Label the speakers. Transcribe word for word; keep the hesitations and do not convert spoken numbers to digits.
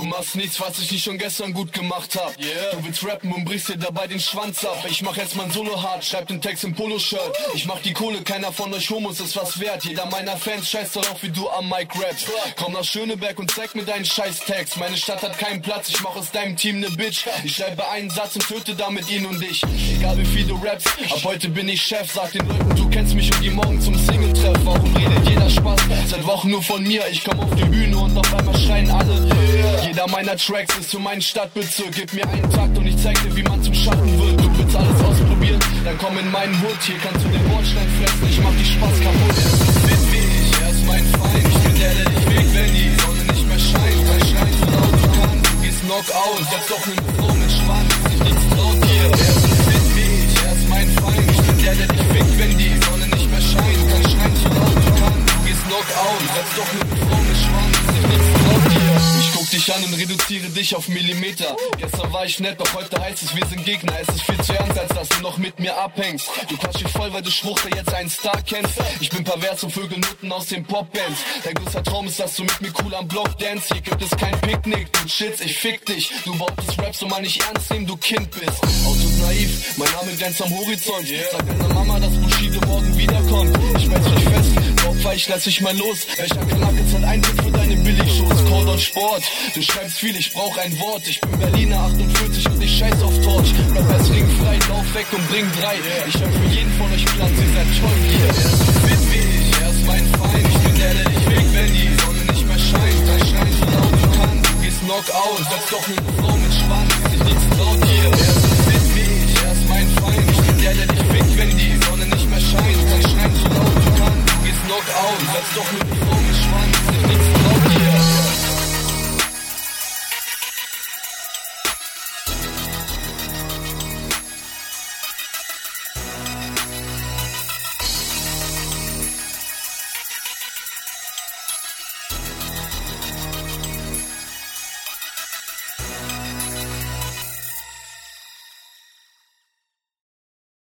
Speaker 1: machst nichts, was ich nicht schon gestern gut gemacht hab. Yeah. Du willst rappen und brichst dir dabei den Schwanz ab. Ich mach jetzt mein Solo hart, schreib den Text im Poloshirt. Ich mach die Kohle, keiner von euch Homos ist was wert. Jeder meiner Fans scheißt darauf, wie du am Mic rappst. Komm nach Schöneberg und zeig mir deinen scheiß Text. Meine Stadt hat keinen Platz, ich mach aus deinem Team ne Bitch. Ich schreibe einen Satz und töte damit ihn und dich. Egal wie viel du rappst, ab heute bin ich Chef. Sag den Leuten, du kennst mich und die morgen zum Single-Treff. Warum redet jeder Spaß? Seit Wochen nur von mir. Ich komm auf die Bühne und auf einmal schreien alle. Yeah. Jeder meiner Tracks ist für meinen Stadtbezirk. Gib mir einen Takt und ich zeig dir, wie man zum Schatten wird. Du willst alles ausprobieren, dann komm in meinen Hood. Hier kannst du den Bordstein fressen, ich mach die Spaß kaputt. Er ist so fit wie ich, er ist mein Feind. Ich bin der, der dich weg, wenn die Sonne nicht mehr scheint. Dann schreit so laut du kannst, du gehst Knockout. Setz doch nen Frau mit Schwanz, sich nichts traut dir. Er ist so fit wie ich, er ist mein Feind. Ich bin der, der dich weg, wenn die Sonne nicht mehr scheint. Dann schreit so laut du kannst, du gehst Knockout. Setz doch nen Frau mit Schwanz, sich nichts traut dir. Ich guck dich an und reduziere dich auf Millimeter. Gestern war ich nett, doch heute heißt es, wir sind Gegner. Es ist viel zu ernst, als dass du noch mit mir abhängst. Du quatsch dich voll, weil du Schwuchter jetzt einen Star kennst. Ich bin pervers und vögel Nutten aus den Popbands. Dein größter Traum ist, dass du mit mir cool am Block dance. Hier gibt es kein Picknick, du chillst, ich fick dich. Du bautest Rap, so mal nicht ernst nehmen, du Kind bist. Autos naiv, mein Name grenzt am Horizont. Sag deiner Mama, dass Bushido morgen wiederkommt. Ich beiß mich fest, Opfer, ich lass dich mal los. Welcher Kanake zahlt Eintritt für deine Billigshows? Call on Sport, du schreibst viel, ich brauch ein Wort. Ich bin Berliner achtundvierzig und ich scheiß auf Torch. Rapper ist ringfrei, lauf weg und bring drei. Ich hab für jeden von euch Platz, ihr seid toll hier. Er ist so fit wie ich, er ist mein Feind. Ich bin der, der dich weg, wenn die Sonne nicht mehr scheint. Dann schreit so laut du kannst, du gehst Knockout. Setz doch nen Frau mit Schwanz, sich nichts traut hier. Er ist so fit wie ich, er ist mein Feind. Ich bin der, der dich weg, wenn die Sonne nicht mehr scheint. Dann schreit so laut du kannst, du gehst Knockout. Setz doch nen Frau